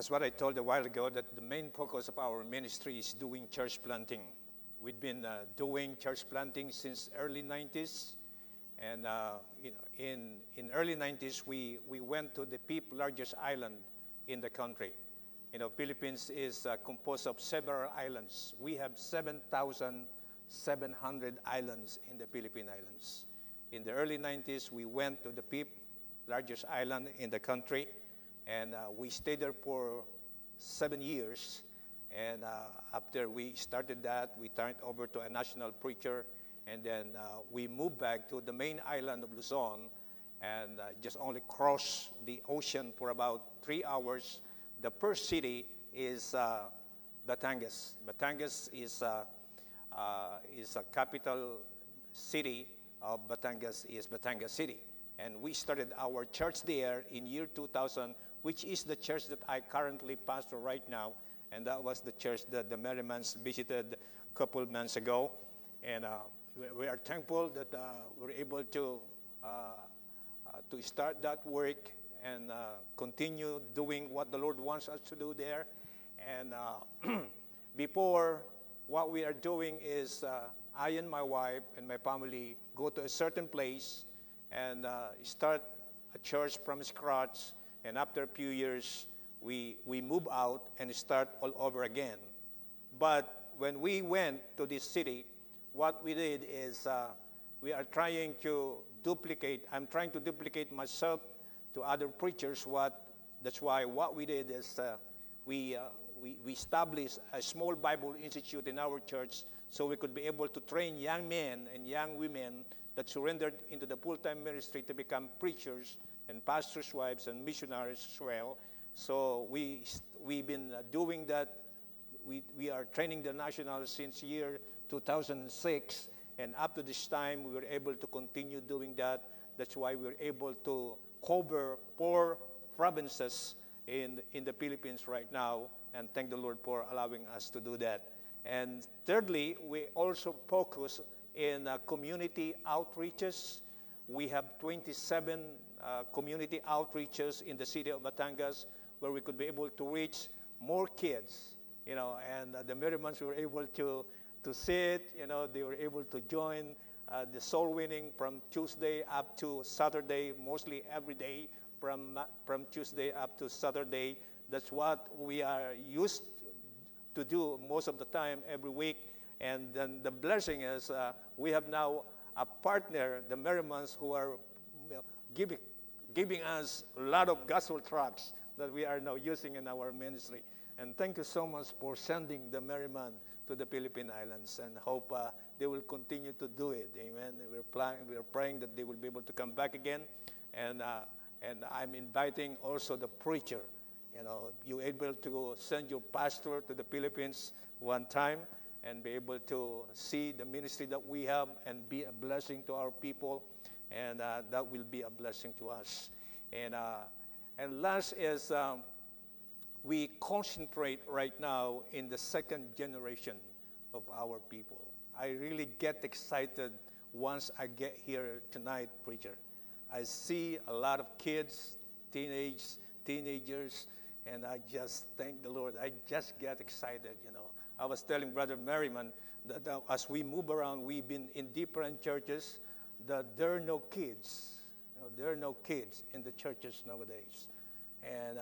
as what I told a while ago, that the main focus of our ministry is doing church planting. We've been doing church planting since early 90s. And in early 90s, we went to the fifth largest island in the country. Philippines is composed of several islands. We have 7,700 islands in the Philippine Islands. In the early 90s, we went to the fifth largest island in the country, and we stayed there for 7 years. And after we started that, we turned over to a national preacher, and then we moved back to the main island of Luzon, and just only crossed the ocean for about 3 hours. The first city is Batangas. Batangas is a capital city of Batangas, is Batangas City. And we started our church there in year 2000, which is the church that I currently pastor right now. And that was the church that the Merrimans visited a couple months ago. And we are thankful that we're able to start that work and continue doing what the Lord wants us to do there. And before, what we are doing is I and my wife and my family go to a certain place and start a church from scratch. And after a few years, we move out and start all over again. But when we went to this city, what we did is we are trying to duplicate. I'm trying to duplicate myself to other preachers. That's why what we did is we established a small Bible institute in our church so we could be able to train young men and young women that surrendered into the full-time ministry to become preachers and pastors' wives and missionaries as well. So we've been doing that. We are training the nationals since year 2006, and up to this time we were able to continue doing that. That's why we were able to cover 4 provinces in the Philippines right now, and thank the Lord for allowing us to do that. And thirdly, we also focus in community outreaches. We have 27 community outreaches in the city of Batangas where we could be able to reach more kids, and the Merrimans were able to sit, they were able to join the soul winning from Tuesday up to Saturday, mostly every day from Tuesday up to Saturday. That's what we are used to do most of the time every week. And then the blessing is we have now a partner, the Merrimans, who are giving us a lot of gospel tracts that we are now using in our ministry. And thank you so much for sending the Merriman to the Philippine Islands, and hope they will continue to do it. Amen. We're praying that they will be able to come back again. And I'm inviting also the preacher. You're able to send your pastor to the Philippines one time and be able to see the ministry that we have and be a blessing to our people, and that will be a blessing to us. And last is we concentrate right now in the second generation of our people. I really get excited once I get here tonight, preacher. I see a lot of kids, teenagers, and I just thank the Lord. I just get excited, I was telling Brother Merriman that as we move around, we've been in different churches, that there are no kids. There are no kids in the churches nowadays. And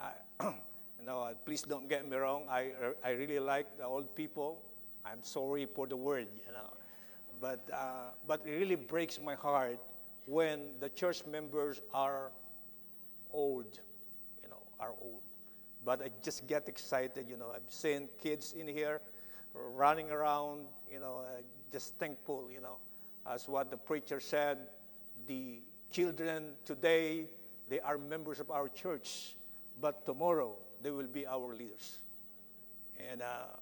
please don't get me wrong. I really like the old people. I'm sorry for the word, but it really breaks my heart when the church members are old, are old. But I just get excited, I've seen kids in here running around, just thankful, as what the preacher said, the children today, they are members of our church, but tomorrow they will be our leaders. And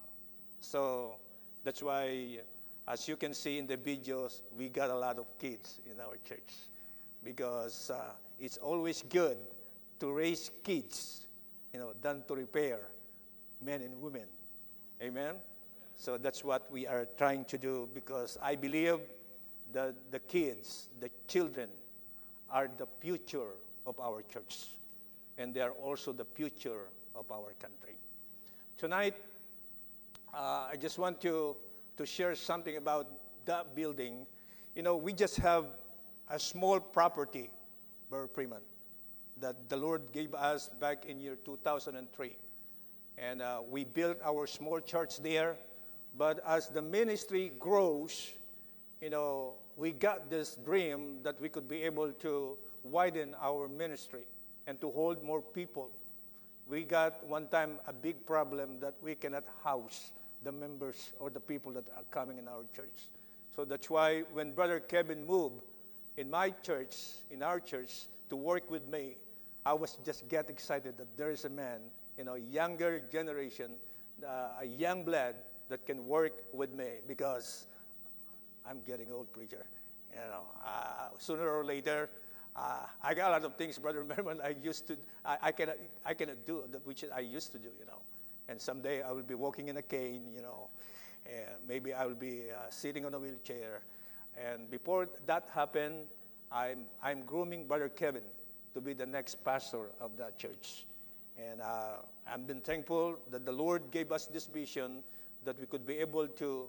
so that's why, as you can see in the videos, we got a lot of kids in our church, because it's always good to raise kids, than to repair men and women. Amen? So that's what we are trying to do, because I believe that the kids, the children, are the future of our church. And they are also the future of our country. Tonight, I just want to share something about that building. You know, we just have a small property, Brother Freeman, that the Lord gave us back in year 2003. And we built our small church there. But as the ministry grows, you know, we got this dream that we could be able to widen our ministry and to hold more people. We got one time a big problem that we cannot house the members or the people that are coming in our church. So that's why when Brother Kevin moved in my church, in our church, to work with me, I was just get excited that there is a man, you know, younger generation, a young blood that can work with me, because I'm getting old, preacher. You know, sooner or later, I got a lot of things, Brother Merriman, I cannot do that which I used to do, you know. And someday I will be walking in a cane, you know, and maybe I will be sitting on a wheelchair. And before that happened, I'm grooming Brother Kevin to be the next pastor of that church. And I've been thankful that the Lord gave us this vision that we could be able to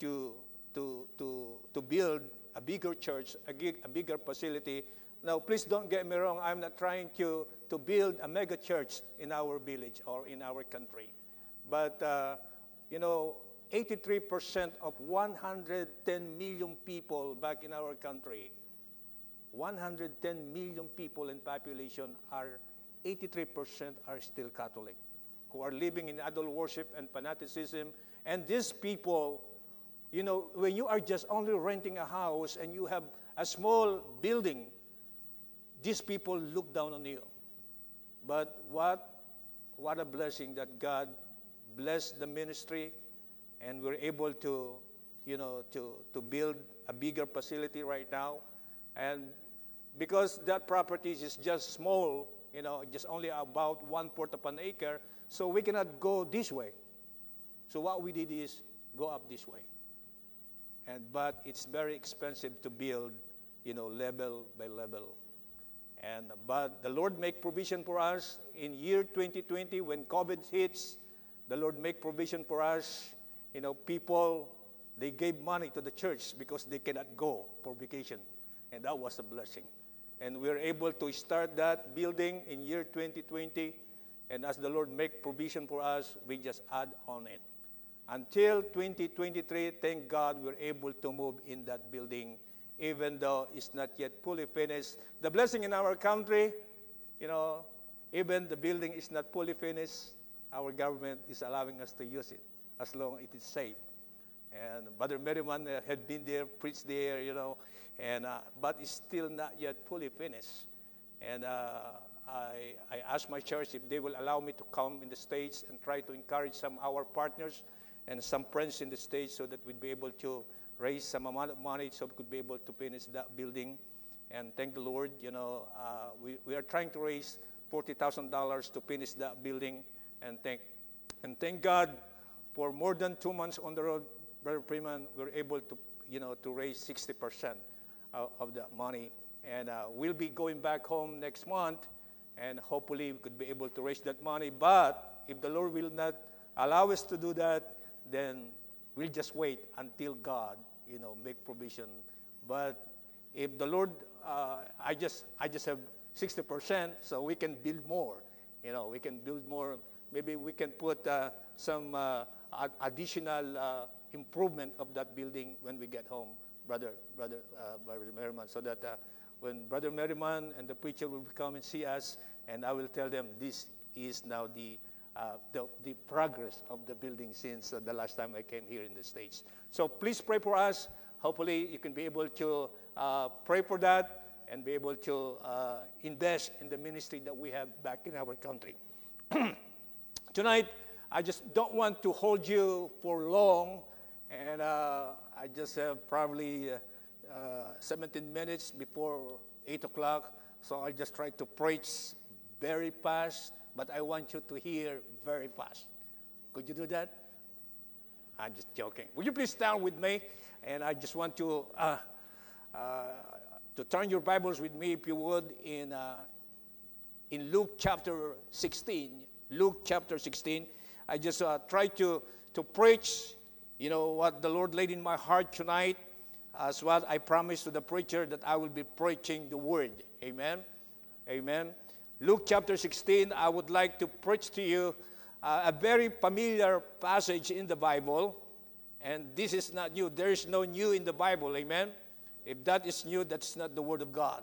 build a bigger church, a bigger facility. Now, please don't get me wrong. I'm not trying to build a mega church in our village or in our country. But, 83% of 110 million people back in our country, 110 million people in population, 83% are still Catholic, who are living in idol worship and fanaticism. And these people, you know, when you are just only renting a house and you have a small building, these people look down on you. But what a blessing that God blessed the ministry, and we're able to, to build a bigger facility right now. And because that property is just small, just only about 1/4 of an acre, so we cannot go this way. So what we did is go up this way. But it's very expensive to build, level by level. But the Lord make provision for us in year 2020 when COVID hits. The Lord make provision for us. People, they gave money to the church because they cannot go for vacation. And that was a blessing. And we were able to start that building in year 2020. And as the Lord make provision for us, we just add on it. Until 2023, thank God we're able to move in that building, even though it's not yet fully finished. The blessing in our country, even the building is not fully finished, our government is allowing us to use it as long as it is safe. And Brother Merriman had been there, preached there, but it's still not yet fully finished. And I asked my church if they will allow me to come in the States and try to encourage some of our partners and some friends in the States so that we'd be able to raise some amount of money so we could be able to finish that building. And thank the Lord, we are trying to raise $40,000 to finish that building. And thank God for more than 2 months on the road, Brother Freeman, we're able to, to raise 60% of that money. And we'll be going back home next month, and hopefully we could be able to raise that money. But if the Lord will not allow us to do that, then we'll just wait until God, make provision. But if the Lord, I just have 60%, so we can build more. We can build more. Maybe we can put some additional improvement of that building when we get home, Brother Merriman, so that when Brother Merriman and the preacher will come and see us, and I will tell them this is now the progress of the building since the last time I came here in the States. So please pray for us. Hopefully you can be able to pray for that and be able to invest in the ministry that we have back in our country. Tonight, I just don't want to hold you for long, and I just have probably 17 minutes before 8 o'clock, so I'll just try to preach very fast, but I want you to hear very fast. Could you do that? I'm just joking. Would you please stand with me? And I just want you to turn your Bibles with me, if you would, in Luke chapter 16. Luke chapter 16. I just try to preach, what the Lord laid in my heart tonight, as what I promised to the preacher that I will be preaching the word. Amen. Amen. Luke chapter 16, I would like to preach to you a very familiar passage in the Bible. And this is not new. There is no new in the Bible. Amen. If that is new, that's not the word of God.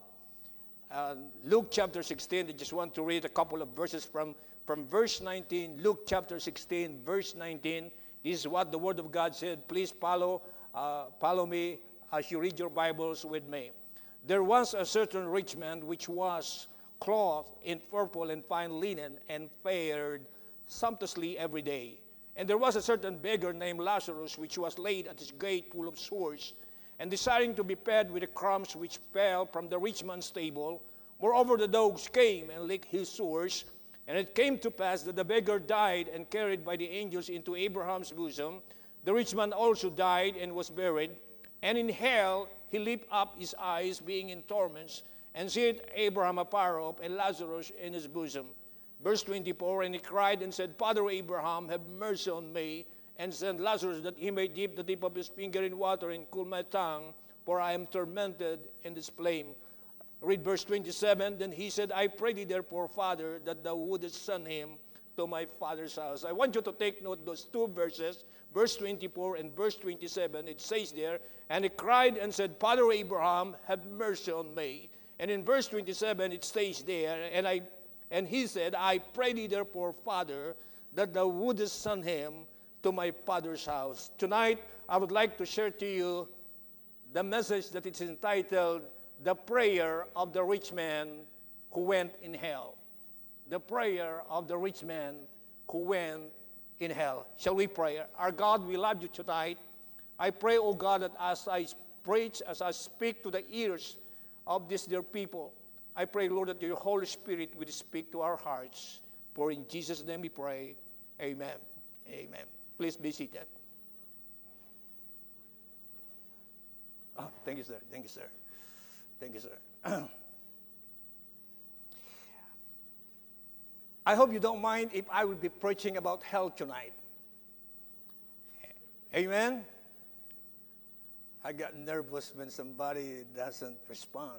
Luke chapter 16, I just want to read a couple of verses from verse 19. Luke chapter 16, verse 19. This is what the word of God said. Please follow me as you read your Bibles with me. There was a certain rich man which was clothed in purple and fine linen and fared sumptuously every day. And there was a certain beggar named Lazarus which was laid at his gate full of sores, and desiring to be fed with the crumbs which fell from the rich man's table. Moreover, the dogs came and licked his sores. And it came to pass that the beggar died and carried by the angels into Abraham's bosom. The rich man also died and was buried. And in hell he lifted up his eyes, being in torments, and seeth Abraham afar off, and Lazarus in his bosom. Verse 24, and he cried and said, Father Abraham, have mercy on me, and send Lazarus that he may dip the tip of his finger in water and cool my tongue, for I am tormented in this flame. Read verse 27. Then he said, I pray thee therefore, Father, that thou wouldest send him to my father's house. I want you to take note those two verses, verse 24 and verse 27. It says there, and he cried and said, Father Abraham, have mercy on me. And in verse 27 it stays there, and he said, I pray thee therefore, Father, that thou wouldest send him to my father's house. Tonight, I would like to share to you the message that is entitled, The Prayer of the Rich Man Who Went in Hell. The prayer of the rich man who went in hell. Shall we pray? Our God, we love you tonight. I pray, O God, that as I preach, as I speak to the ears of these dear people, I pray, Lord, that your Holy Spirit will speak to our hearts. For in Jesus' name we pray. Amen. Amen. Please be seated. Oh, thank you, sir. Thank you, sir. Thank you, sir. I hope you don't mind if I will be preaching about hell tonight. Amen? I got nervous when somebody doesn't respond,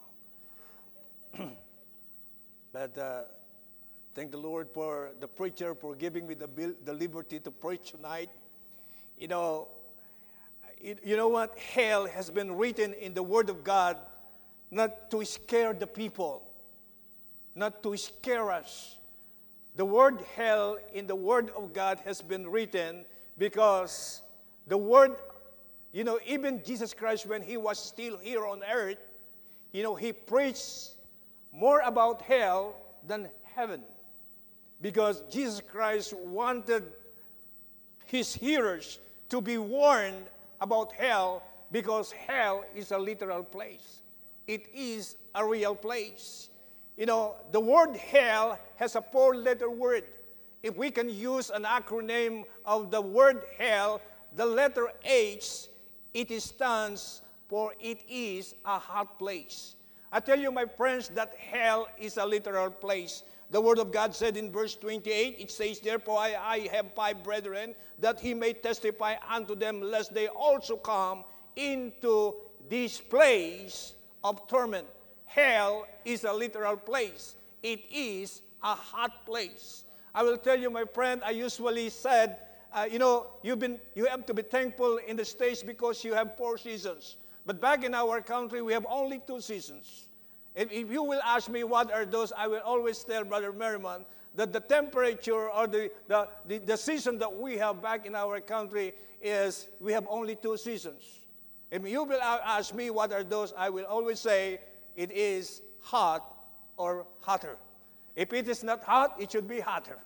But thank the Lord for the preacher for giving me the liberty to preach tonight. You know what? Hell has been written in the Word of God not to scare the people, not to scare us. The word hell in the Word of God has been written because the Word, even Jesus Christ, when he was still here on earth, he preached more about hell than heaven. Because Jesus Christ wanted his hearers to be warned about hell, because hell is a literal place. It is a real place. The word hell has a 4-letter word. If we can use an acronym of the word hell, the letter H, it stands for it is a hot place. I tell you, my friends, that hell is a literal place. The Word of God said in verse 28, it says, Therefore I have 5 brethren, that he may testify unto them, lest they also come into this place of torment. Hell is a literal place. It is a hot place. I will tell you, my friend, I usually said, you have to be thankful in the States because you have 4 seasons. But back in our country, we have only 2 seasons. If you will ask me what are those, I will always tell Brother Merriman that the temperature or the season that we have back in our country is we have only 2 seasons. If you will ask me what are those, I will always say it is hot or hotter. If it is not hot, it should be hotter.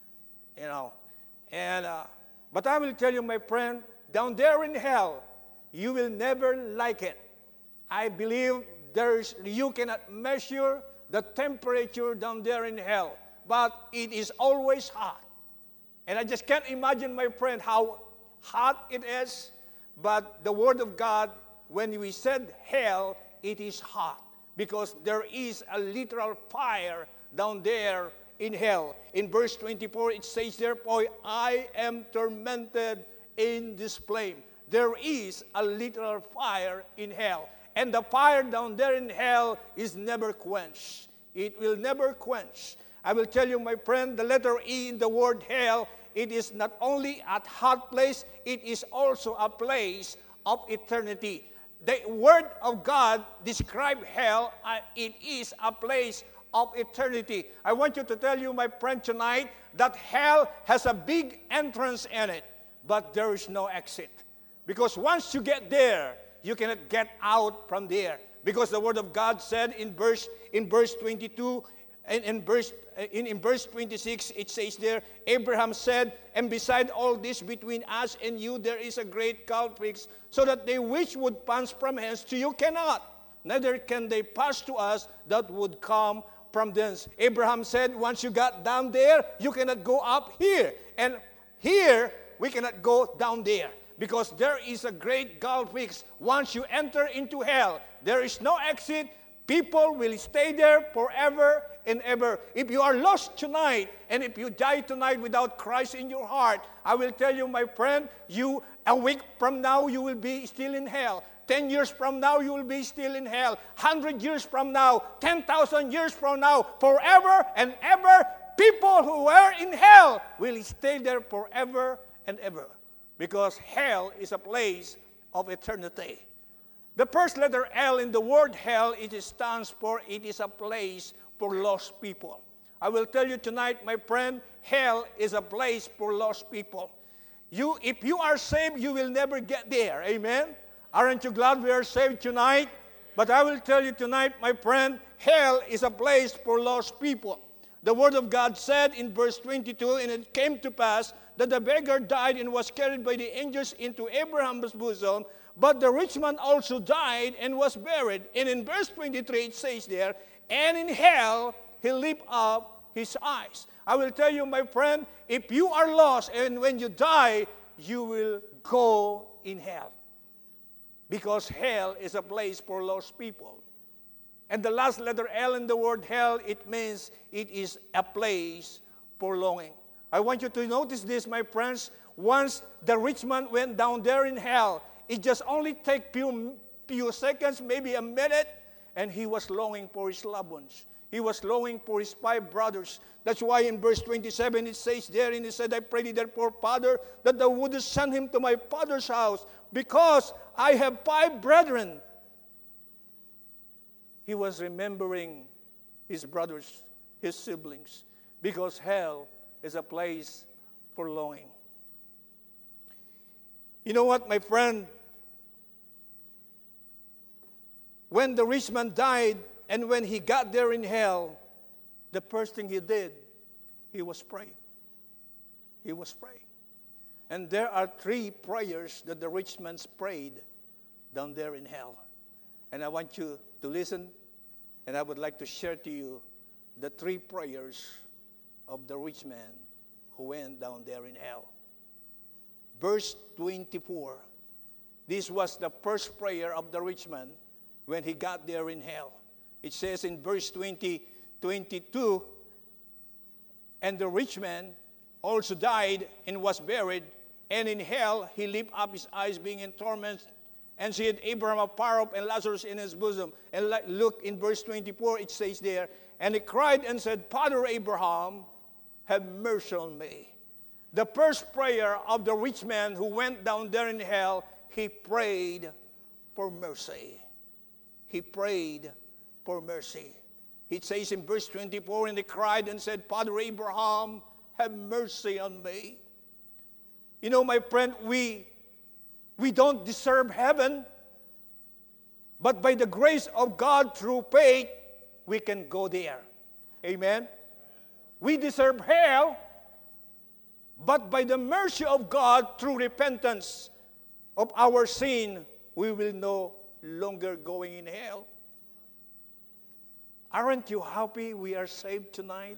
But I will tell you, my friend, down there in hell, you will never like it. I believe you cannot measure the temperature down there in hell, but it is always hot. And I just can't imagine, my friend, how hot it is. But the Word of God, when we said hell, it is hot because there is a literal fire down there in hell. In verse 24, it says, therefore, I am tormented in this flame. There is a literal fire in hell. And the fire down there in hell is never quenched. It will never quench. I will tell you, my friend, the letter E in the word hell, it is not only a hot place, it is also a place of eternity. The Word of God describes hell, it is a place of eternity. I want you to tell you, my friend, tonight, that hell has a big entrance in it, but there is no exit. Because once you get there, you cannot get out from there. Because the Word of God said in verse 22, and in verse 26, it says there, Abraham said, and beside all this between us and you, there is a great gulf fixed, so that they which would pass from hence to you cannot, neither can they pass to us that would come from thence. Abraham said, once you got down there, you cannot go up here. And here, we cannot go down there. Because there is a great gulf fixed. Once you enter into hell, there is no exit. People will stay there forever and ever. If you are lost tonight, and if you die tonight without Christ in your heart, I will tell you, my friend, a week from now, you will be still in hell. 10 years from now, you will be still in hell. 100 years from now, 10,000 years from now, forever and ever, people who were in hell will stay there forever and ever. Because hell is a place of eternity. The first letter L in the word hell, it stands for, it is a place for lost people. I will tell you tonight, my friend, hell is a place for lost people. If you are saved, you will never get there. Amen? Aren't you glad we are saved tonight? But I will tell you tonight, my friend, hell is a place for lost people. The Word of God said in verse 22, and it came to pass that the beggar died and was carried by the angels into Abraham's bosom, but the rich man also died and was buried. And in verse 23 it says there, and in hell he lifted up his eyes. I will tell you, my friend, if you are lost and when you die, you will go in hell. Because hell is a place for lost people. And the last letter L in the word hell, it means it is a place for longing. I want you to notice this, my friends. Once the rich man went down there in hell, it just only take few seconds, maybe a minute, and he was longing for his loved ones. He was longing for his 5 brothers. That's why in verse 27 it says there, and he said, I pray thee therefore, Father, that thou wouldest send him to my father's house, because I have 5 brethren. He was remembering his brothers, his siblings, because hell is a place for longing. You know what, my friend? When the rich man died, and when he got there in hell, the first thing he did, he was praying. He was praying. And there are 3 prayers that the rich man prayed down there in hell. And I want you to listen, and I would like to share to you the 3 prayers of the rich man who went down there in hell. Verse 24. This was the first prayer of the rich man when he got there in hell. It says in verse 22, and the rich man also died and was buried, and in hell he lifted up his eyes, being in torment, and seeth Abraham afar off and Lazarus in his bosom. And look in verse 24, it says there, and he cried and said, Father Abraham, have mercy on me. The first prayer of the rich man who went down there in hell, he prayed for mercy. He prayed for mercy. It says in verse 24, and he cried and said, Father Abraham, have mercy on me. You know, my friend, we don't deserve heaven, but by the grace of God through faith, we can go there. Amen? We deserve hell, but by the mercy of God through repentance of our sin, we will no longer going in hell. Aren't you happy we are saved tonight?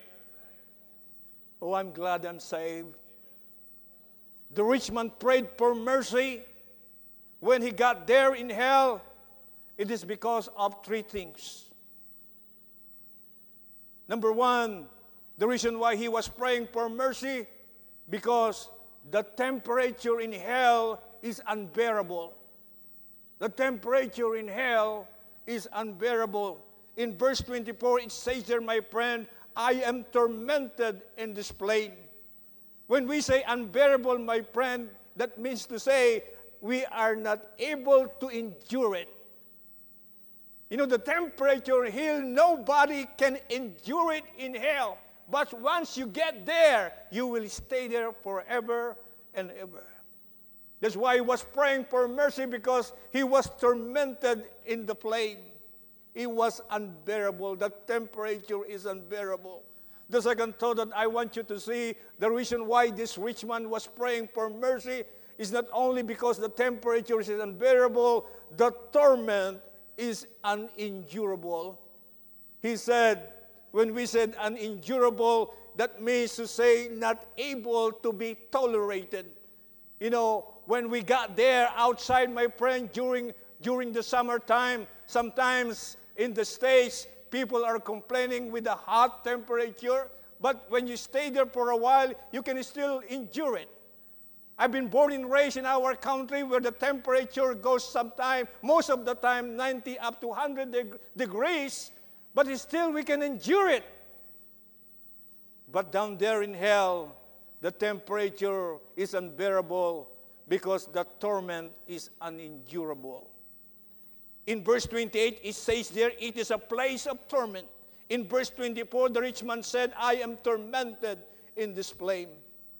Oh, I'm glad I'm saved. The rich man prayed for mercy. When he got there in hell, it is because of 3 things. Number 1, The reason why he was praying for mercy, because the temperature in hell is unbearable. The temperature in hell is unbearable. In verse 24, it says there, my friend, I am tormented in this flame. When we say unbearable, my friend, that means to say we are not able to endure it. You know, the temperature in hell, nobody can endure it in hell. But once you get there, you will stay there forever and ever. That's why he was praying for mercy, because he was tormented in the flame. It was unbearable. The temperature is unbearable. The second thought that I want you to see, the reason why this rich man was praying for mercy is not only because the temperature is unbearable, the torment is unendurable. He said, when we said unendurable, that means to say not able to be tolerated. You know, when we got there outside, my friend, during the summertime, sometimes in the States, people are complaining with the hot temperature, but when you stay there for a while, you can still endure it. I've been born and raised in our country where the temperature goes sometime, most of the time, 90 up to 100 degrees, but still we can endure it. But down there in hell, the temperature is unbearable because the torment is unendurable. In verse 28, it says there, it is a place of torment. In verse 24, the rich man said, I am tormented in this flame.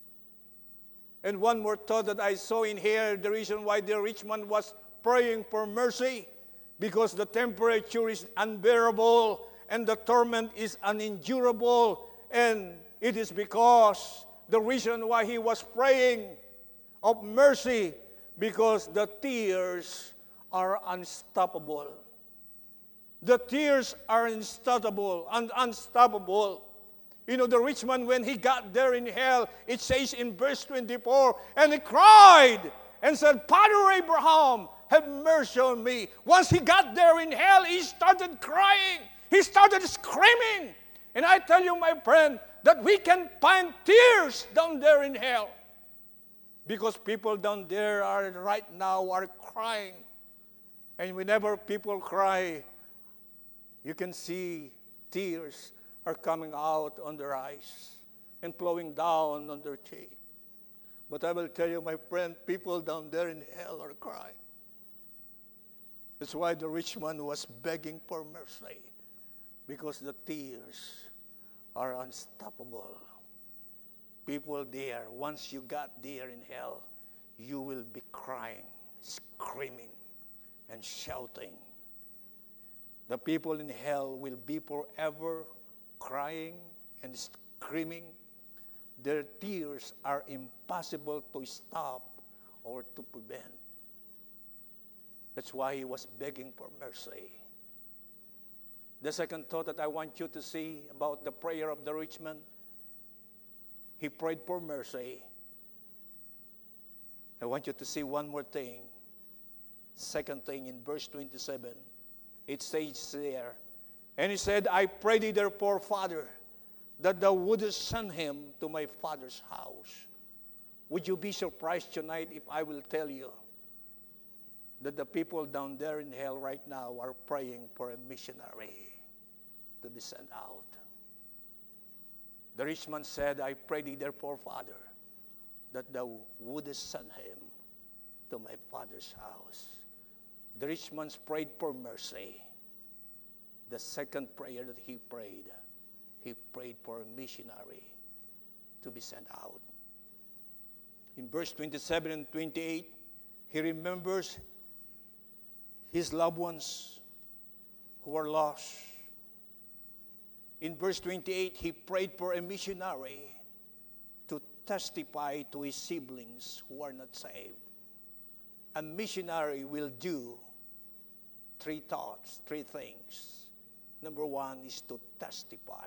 And one more thought that I saw in here, the reason why the rich man was praying for mercy, because the temperature is unbearable and the torment is unendurable. And it is because the reason why he was praying of mercy, because the tears are unstoppable. The tears are unstoppable and unstoppable. You know, the rich man, when he got there in hell, it says in verse 24, and he cried and said, Father Abraham, have mercy on me. Once he got there in hell, he started crying. He started screaming. And I tell you, my friend, that we can find tears down there in hell. Because people down there right now are crying. And whenever people cry, you can see tears are coming out on their eyes and flowing down on their cheek. But I will tell you, my friend, people down there in hell are crying. That's why the rich man was begging for mercy, because the tears are unstoppable. People there, once you got there in hell, you will be crying, screaming, and shouting. The people in hell will be forever crying and screaming. Their tears are impossible to stop or to prevent. That's why he was begging for mercy. The second thought that I want you to see about the prayer of the rich man, he prayed for mercy. I want you to see one more thing. Second thing, in verse 27, it says there, and he said, I pray thee therefore, Father, that thou wouldest send him to my father's house. Would you be surprised tonight if I will tell you that the people down there in hell right now are praying for a missionary to be sent out? The rich man said, I pray thee therefore, Father, that thou wouldest send him to my father's house. The rich man prayed for mercy. The second prayer that he prayed for a missionary to be sent out. In verse 27 and 28, he remembers his loved ones who are lost. In verse 28, he prayed for a missionary to testify to his siblings who are not saved. A missionary will do three things. Number one is to testify.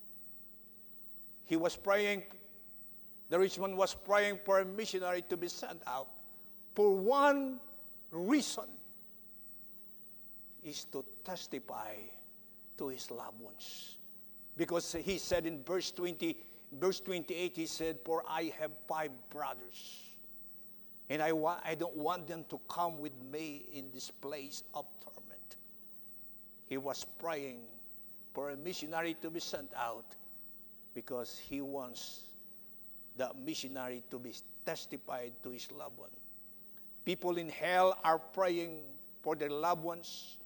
He was praying, the rich man was praying for a missionary to be sent out for one reason, is to testify to his loved ones. Because he said in verse 28, he said, "For I have 5 brothers, and I don't want them to come with me in this place of torment." He was praying for a missionary to be sent out because he wants the missionary to be testified to his loved one. People in hell are praying for their loved ones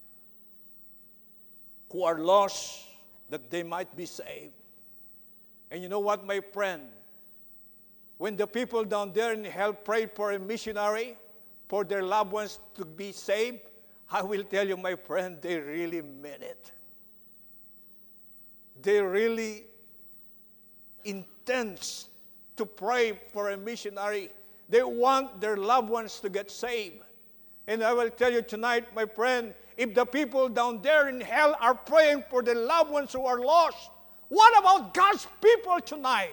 who are lost, that they might be saved. And you know what, my friend? When the people down there in hell pray for a missionary, for their loved ones to be saved, I will tell you, my friend, they really mean it. They really intend to pray for a missionary. They want their loved ones to get saved. And I will tell you tonight, my friend, if the people down there in hell are praying for their loved ones who are lost, what about God's people tonight?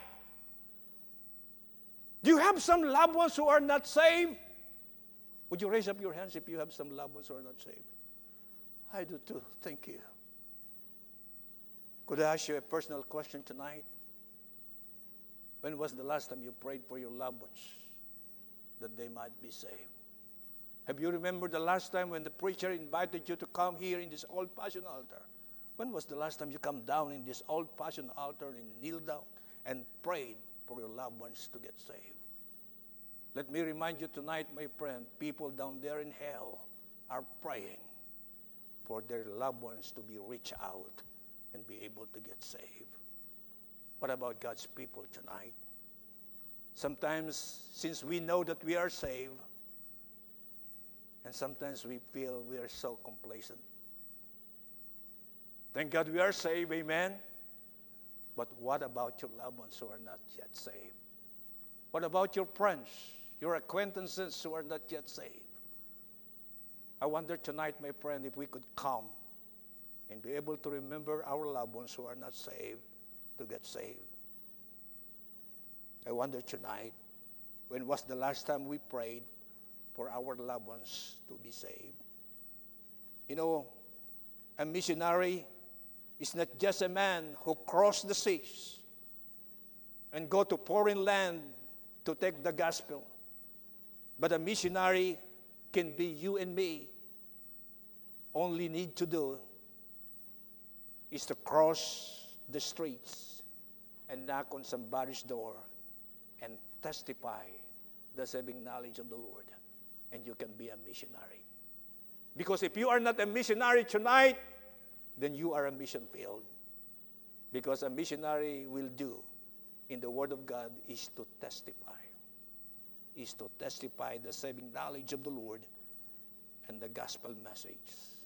Do you have some loved ones who are not saved? Would you raise up your hands if you have some loved ones who are not saved? I do too. Thank you. Could I ask you a personal question tonight? When was the last time you prayed for your loved ones that they might be saved? Have you remembered the last time when the preacher invited you to come here in this old-fashioned altar? When was the last time you come down in this old-fashioned altar and kneel down and prayed for your loved ones to get saved? Let me remind you tonight, my friend, people down there in hell are praying for their loved ones to be reached out and be able to get saved. What about God's people tonight? Sometimes, since we know that we are saved, and sometimes we feel we are so complacent. Thank God we are saved, amen? But what about your loved ones who are not yet saved? What about your friends, your acquaintances who are not yet saved? I wonder tonight, my friend, if we could come and be able to remember our loved ones who are not saved to get saved. I wonder tonight, when was the last time we prayed for our loved ones to be saved? You know, a missionary is not just a man who crossed the seas and go to foreign land to take the gospel. But a missionary can be you and me. Only need to do is to cross the streets and knock on somebody's door and testify the saving knowledge of the Lord, and you can be a missionary. Because if you are not a missionary tonight, then you are a mission failed. Because a missionary will do in the Word of God is to testify. Is to testify the saving knowledge of the Lord and the gospel message.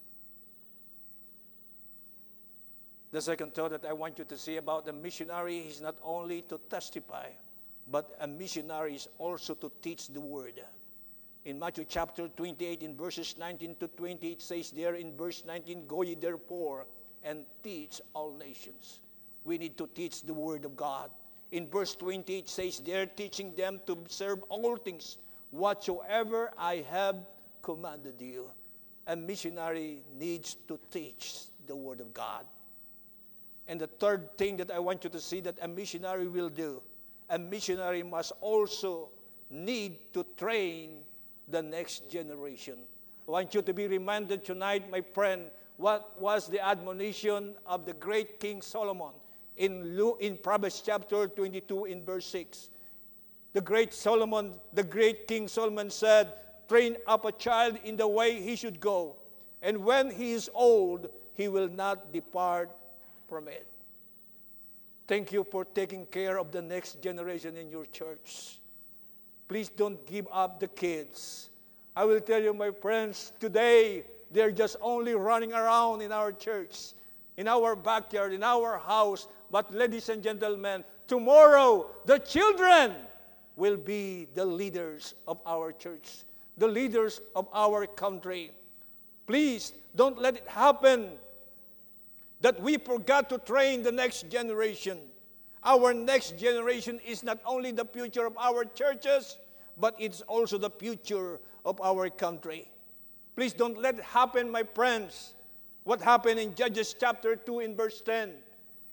The second thought that I want you to see about the missionary is not only to testify, but a missionary is also to teach the Word. In Matthew chapter 28, in verses 19 to 20, it says there in verse 19, "Go ye therefore and teach all nations." We need to teach the Word of God. In verse 20, it says there, teaching them to observe all things whatsoever I have commanded you. A missionary needs to teach the Word of God. And the third thing that I want you to see that a missionary will do, a missionary must also need to train the next generation. I want you to be reminded tonight, my friend, what was the admonition of the great King Solomon in Proverbs chapter 22 in verse 6. The great King Solomon said, "Train up a child in the way he should go, and when he is old, he will not depart from it." Thank you for taking care of the next generation in your church. Please don't give up the kids. I will tell you, my friends, today, they're just only running around in our church, in our backyard, in our house. But ladies and gentlemen, tomorrow, the children will be the leaders of our church, the leaders of our country. Please, don't let it happen that we forgot to train the next generation. Our next generation is not only the future of our churches, but it's also the future of our country. Please don't let it happen, my friends. What happened in Judges chapter 2 in verse 10?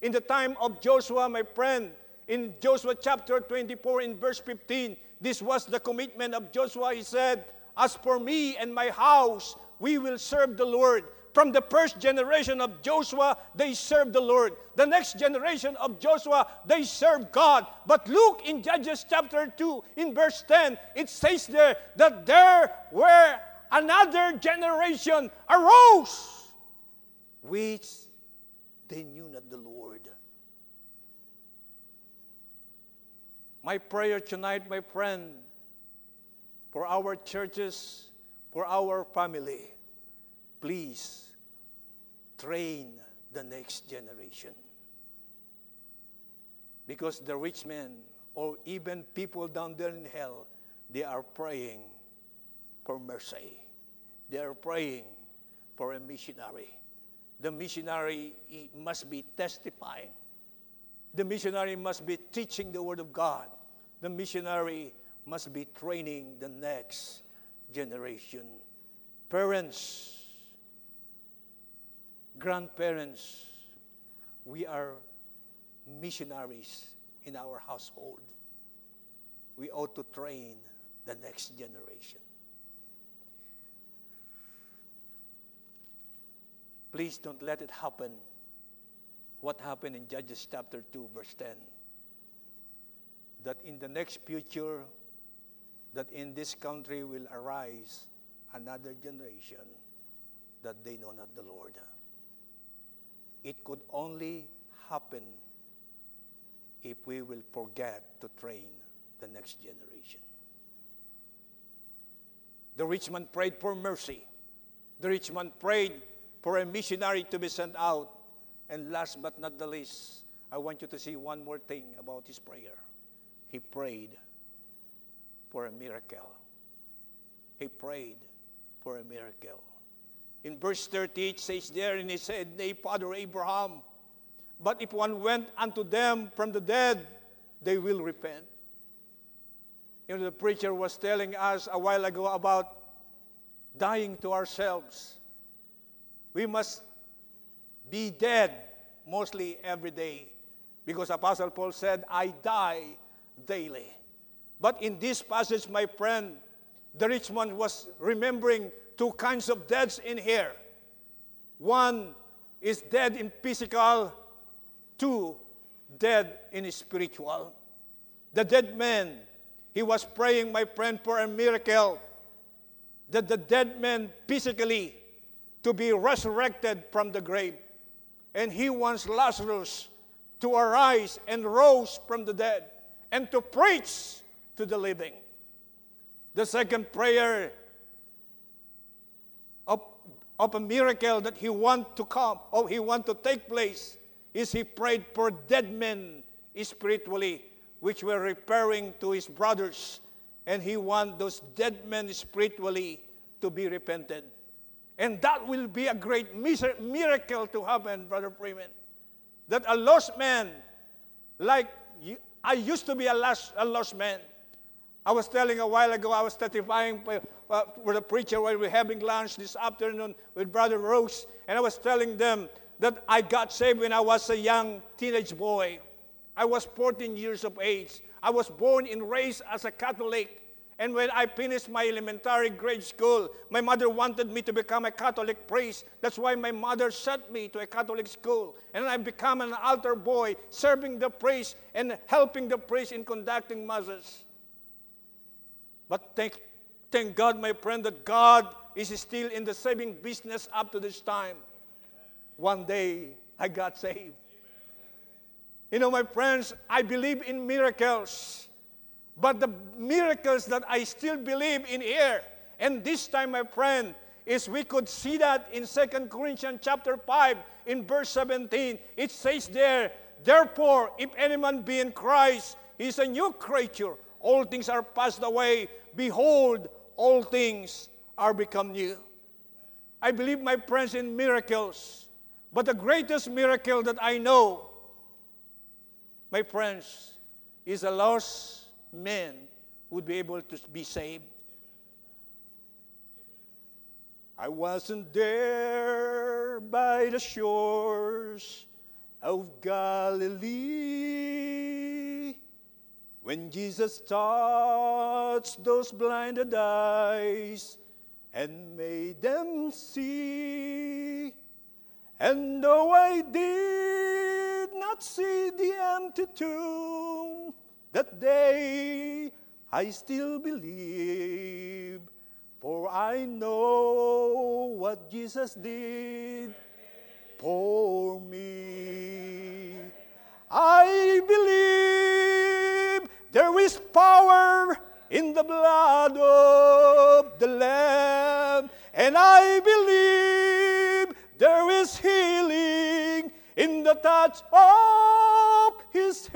in the time of Joshua, my friend, in Joshua chapter 24 in verse 15, this was the commitment of Joshua. He said, "As for me and my house, we will serve the Lord." From the first generation of Joshua, they served the Lord. The next generation of Joshua, they served God. But look in Judges chapter 2, in verse 10, it says there that there were another generation arose, which they knew not the Lord. My prayer tonight, my friend, for our churches, for our family, please train the next generation. Because the rich men, or even people down there in hell, they are praying for mercy. They are praying for a missionary. The missionary must be testifying. The missionary must be teaching the Word of God. The missionary must be training the next generation. Parents, grandparents, we are missionaries in our household. We ought to train the next generation. Please don't let it happen. What happened in Judges chapter 2, verse 10. That in the next future, that in this country will arise another generation that they know not the Lord. It could only happen if we will forget to train the next generation. The rich man prayed for mercy. The rich man prayed for a missionary to be sent out. And last but not the least, I want you to see one more thing about his prayer. He prayed for a miracle. He prayed for a miracle. In verse 30, it says there, and he said, "Nay, Father Abraham, but if one went unto them from the dead, they will repent." You know, the preacher was telling us a while ago about dying to ourselves. We must be dead mostly every day, because Apostle Paul said, "I die daily." But in this passage, my friend, the rich man was remembering two kinds of deaths in here. One is dead in physical, two, dead in spiritual. The dead man, he was praying, my friend, for a miracle, that the dead man physically to be resurrected from the grave. And he wants Lazarus to arise and rose from the dead and to preach to the living. The second prayer of a miracle that he want to come, or he want to take place, is he prayed for dead men spiritually, which were referring to his brothers, and he want those dead men spiritually to be repented. And that will be a great miracle to happen, Brother Freeman. That a lost man, like you, I used to be a lost man. I was telling a while ago, I was testifying with a preacher while we were having lunch this afternoon with Brother Rose, and I was telling them that I got saved when I was a young teenage boy. I was 14 years of age. I was born and raised as a Catholic. And when I finished my elementary grade school, my mother wanted me to become a Catholic priest. That's why my mother sent me to a Catholic school. And I became an altar boy, serving the priest and helping the priest in conducting masses. But thank God, my friend, that God is still in the saving business up to this time. One day, I got saved. You know, my friends, I believe in miracles. But the miracles that I still believe in here, and this time, my friend, is we could see that in 2 Corinthians chapter 5, in verse 17. It says there, "Therefore, if any man be in Christ, he is a new creature. All things are passed away. Behold, all things are become new." I believe, my friends, in miracles. But the greatest miracle that I know, my friends, is a lost man would be able to be saved. I wasn't there by the shores of Galilee. When Jesus touched those blinded eyes and made them see, and though I did not see the empty tomb that day, I still believe, for I know what Jesus did for me. I believe there is power in the blood of the Lamb, and I believe there is healing in the touch of His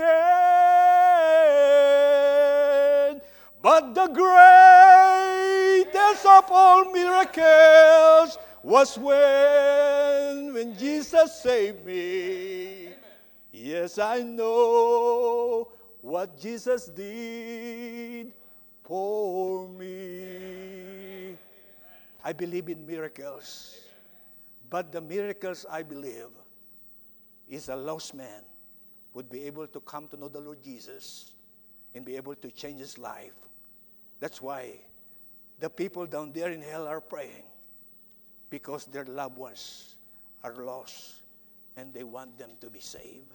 hand. But the greatest of all miracles was when Jesus saved me. Yes, I know what Jesus did for me. I believe in miracles. But the miracles I believe is a lost man would be able to come to know the Lord Jesus and be able to change his life. That's why the people down there in hell are praying, because their loved ones are lost and they want them to be saved.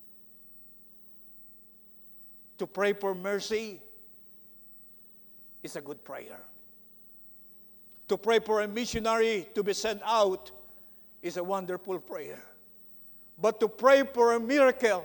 To pray for mercy is a good prayer. To pray for a missionary to be sent out is a wonderful prayer. But to pray for a miracle,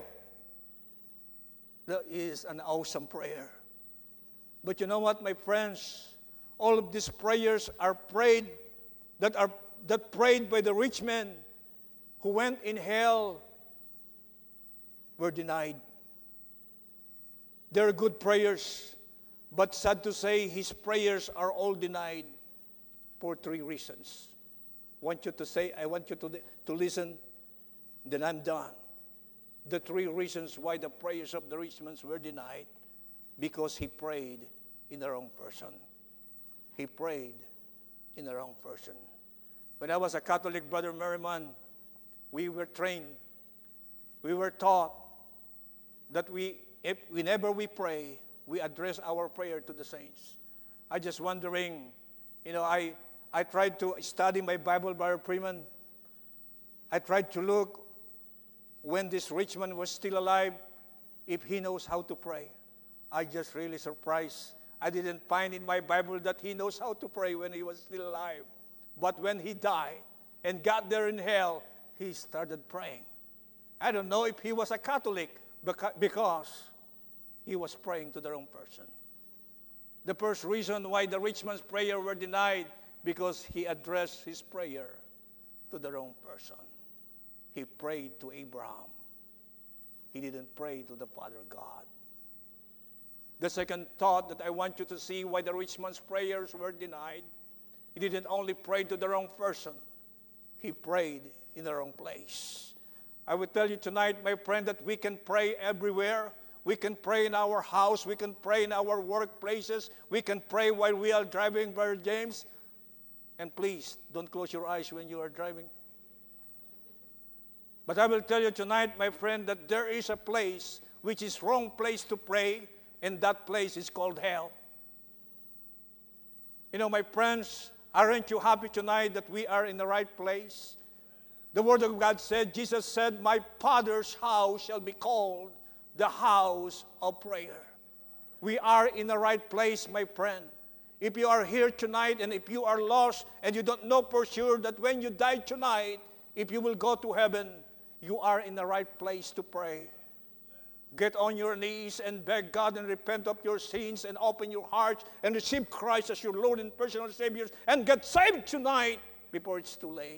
that is an awesome prayer. But you know what, my friends? All of these prayers are prayed, that prayed by the rich men who went in hell, were denied. They're good prayers, but sad to say, his prayers are all denied for 3 reasons. I want you to listen, then I'm done. The 3 reasons why the prayers of the rich men were denied: because he prayed in the wrong person. He prayed in the wrong person. When I was a Catholic, Brother Merriman, we were trained, we were taught that whenever we pray, we address our prayer to the saints. I just wondering, I tried to study my Bible, Brother Freeman. I tried to look when this rich man was still alive, if he knows how to pray. I just really surprised. I didn't find in my Bible that he knows how to pray when he was still alive. But when he died and got there in hell, he started praying. I don't know if he was a Catholic, because he was praying to the wrong person. The first reason why the rich man's prayer were denied, because he addressed his prayer to the wrong person. He prayed to Abraham. He didn't pray to the Father God. The second thought that I want you to see why the rich man's prayers were denied: he didn't only pray to the wrong person, he prayed in the wrong place. I will tell you tonight, my friend, that we can pray everywhere. We can pray in our house. We can pray in our workplaces. We can pray while we are driving, Brother James. And please, don't close your eyes when you are driving. But I will tell you tonight, my friend, that there is a place which is wrong place to pray, and that place is called hell. My friends, aren't you happy tonight that we are in the right place? The Word of God said, Jesus said, my Father's house shall be called the house of prayer. We are in the right place, my friend. If you are here tonight and if you are lost and you don't know for sure that when you die tonight, if you will go to heaven, you are in the right place to pray. Get on your knees and beg God and repent of your sins and open your heart and receive Christ as your Lord and personal Savior and get saved tonight before it's too late.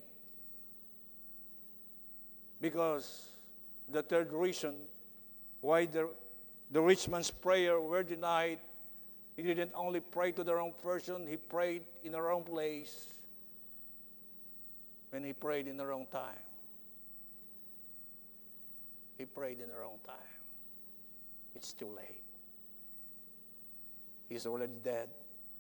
Because the third reason why the rich man's prayer were denied, he didn't only pray to the wrong person, he prayed in the wrong place. When he prayed in the wrong time. He prayed in the wrong time. It's too late. He's already dead.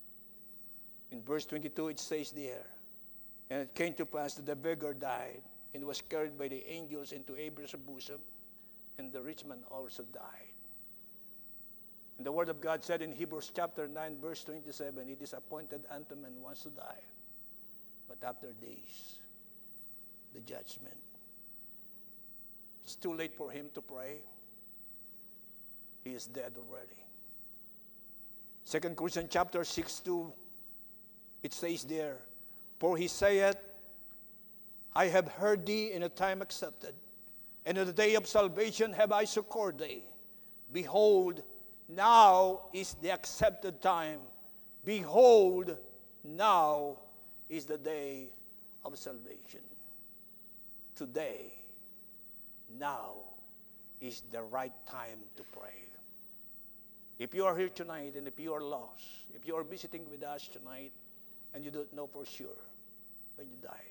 In verse 22 it says there, and it came to pass that the beggar died and was carried by the angels into Abraham's bosom, and the rich man also died. And the word of God said in Hebrews chapter 9, verse 27, it is appointed unto man once to die, but after this, the judgment. It's too late for him to pray. He is dead already. 2 Corinthians chapter 6:2, it says there, for he saith, I have heard thee in a time accepted, and in the day of salvation have I succored thee. Behold, now is the accepted time. Behold, now is the day of salvation. Today, now is the right time to pray. If you are here tonight and if you are lost, if you are visiting with us tonight and you don't know for sure when you die,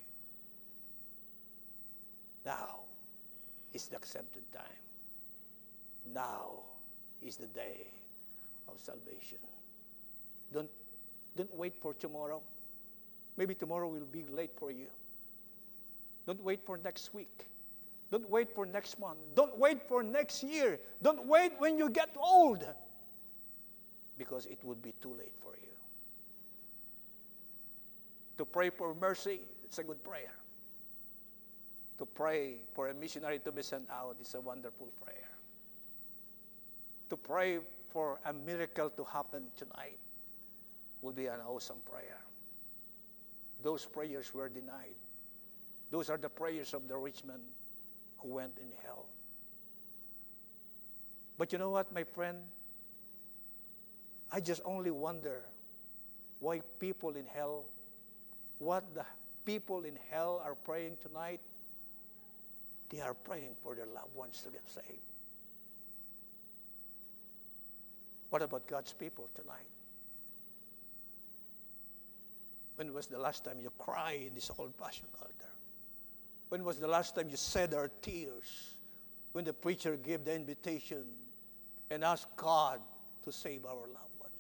now is the accepted time. Now is the day of salvation. Don't wait for tomorrow. Maybe tomorrow will be late for you. Don't wait for next week. Don't wait for next month. Don't wait for next year. Don't wait when you get old, because it would be too late for you. To pray for mercy, it's a good prayer. To pray for a missionary to be sent out is a wonderful prayer. To pray for a miracle to happen tonight would be an awesome prayer. Those prayers were denied. Those are the prayers of the rich man who went in hell. But you know what, my friend? I just only wonder why people in hell, what the people in hell are praying tonight. They are praying for their loved ones to get saved. What about God's people tonight? When was the last time you cried in this old-fashioned altar? When was the last time you shed our tears when the preacher gave the invitation and asked God to save our loved ones?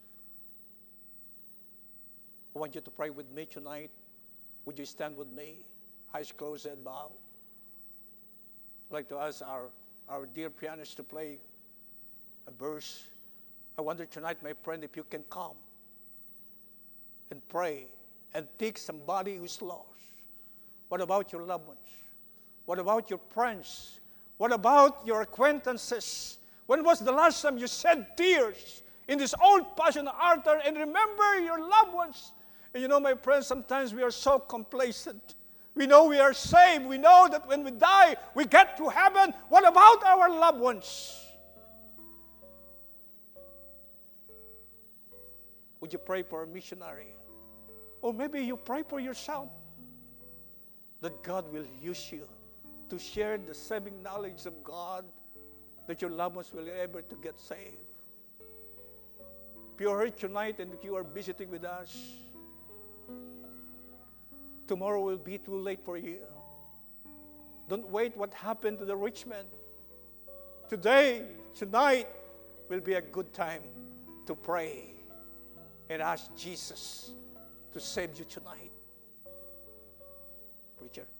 I want you to pray with me tonight. Would you stand with me? Eyes closed and bow. I'd like to ask our dear pianist to play a verse. I wonder tonight, my friend, if you can come and pray and take somebody who's lost. What about your loved ones? What about your friends? What about your acquaintances? When was the last time you shed tears in this old-fashioned altar and remember your loved ones? And you know, my friends, sometimes we are so complacent. We know we are saved. We know that when we die, we get to heaven. What about our loved ones? Would you pray for a missionary? Or maybe you pray for yourself, that God will use you to share the saving knowledge of God, that your loved ones will be able to get saved. If you are here tonight and if you are visiting with us, tomorrow will be too late for you. Don't wait what happened to the rich man. Today, tonight, will be a good time to pray and ask Jesus to save you tonight. Preacher.